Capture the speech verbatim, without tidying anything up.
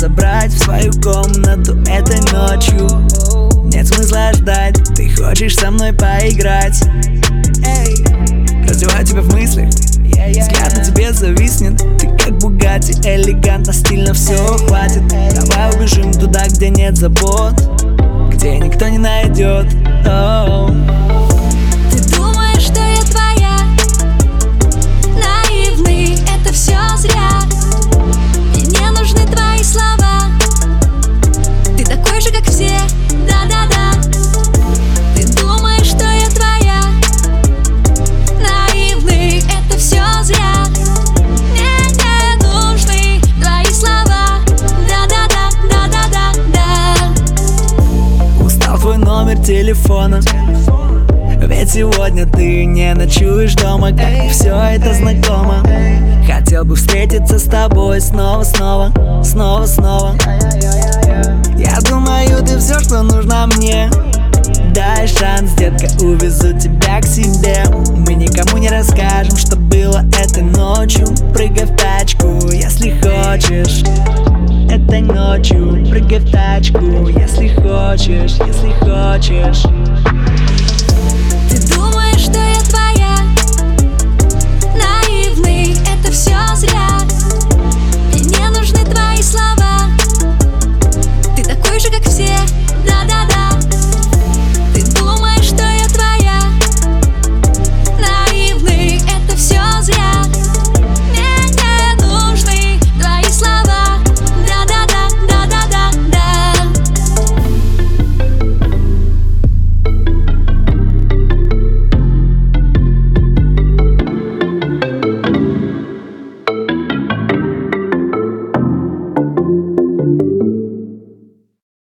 забрать в свою комнату этой ночью. Нет смысла ждать, ты хочешь со мной поиграть. Эй, развиваю тебя в мыслях, взгляд на тебе зависнет. Ты как Бугатти, элегантно, стильно, все хватит. Давай убежим туда, где нет забот, где никто не найдет. Оу. Ты думаешь, что я твоя? Наивный, это все зря. Мне не нужны твои слова. Ты такой же, как все, да-да-да. Ты думаешь, что я твоя? Наивный, это все зря. Мне не нужны твои слова. Да-да-да, да-да-да-да. Устал твой номер телефона, ведь сегодня ты не ночуешь дома, как все это знакомо. Хотел бы встретиться с тобой снова-снова, снова-снова. Я думаю, ты все, что нужно мне. Дай шанс, детка, увезу тебя к себе. Мы никому не расскажем, что было этой ночью. Прыгай в тачку, если хочешь. Этой ночью прыгай в тачку, если хочешь, если хочешь.